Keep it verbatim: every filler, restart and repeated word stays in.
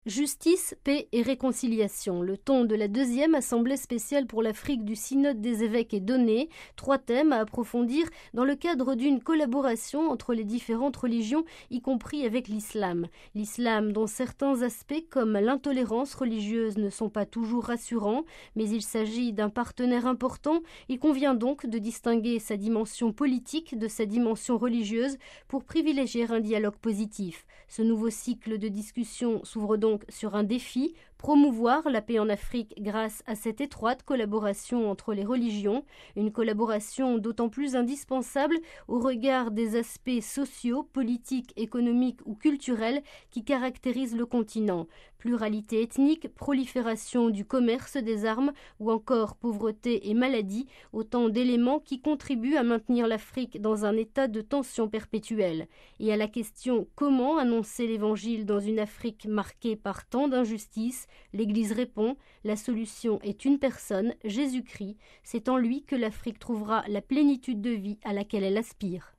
Justice, paix et réconciliation. Le ton de la deuxième assemblée spéciale pour l'Afrique du Synode des évêques est donné. Trois thèmes à approfondir dans le cadre d'une collaboration entre les différentes religions, y compris avec l'islam. L'islam dont certains aspects comme l'intolérance religieuse ne sont pas toujours rassurants, mais il s'agit d'un partenaire important. Il convient donc de distinguer sa dimension politique de sa dimension religieuse pour privilégier un dialogue positif. Ce nouveau cycle de discussion s'ouvre donc sur un défi, promouvoir la paix en Afrique grâce à cette étroite collaboration entre les religions, une collaboration d'autant plus indispensable au regard des aspects sociaux, politiques, économiques ou culturels qui caractérisent le continent. Pluralité ethnique, prolifération du commerce des armes ou encore pauvreté et maladie, autant d'éléments qui contribuent à maintenir l'Afrique dans un état de tension perpétuelle. Et à la question comment annoncer l'évangile dans une Afrique marquée par tant d'injustices, l'Église répond, la solution est une personne, Jésus-Christ. C'est en lui que l'Afrique trouvera la plénitude de vie à laquelle elle aspire.